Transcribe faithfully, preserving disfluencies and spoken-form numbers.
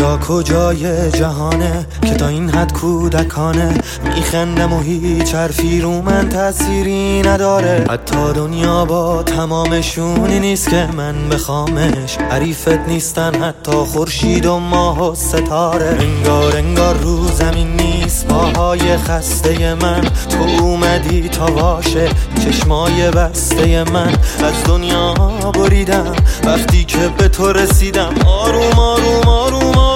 کجا کجای جهانه که تا این حد کودکانه میخندم و هیچ حرفی رو من تأثیری نداره. حتی دنیا با تمامشونی نیست که من بخوامش، حریفت نیستن حتی خورشید و ماه و ستاره. انگار انگار رو زمین نیست پاهای خسته من، تو اومدی تا واشه چشمای بسته من. از دنیا بریدم وقتی که به تو رسیدم، آروم آروم آروم آروم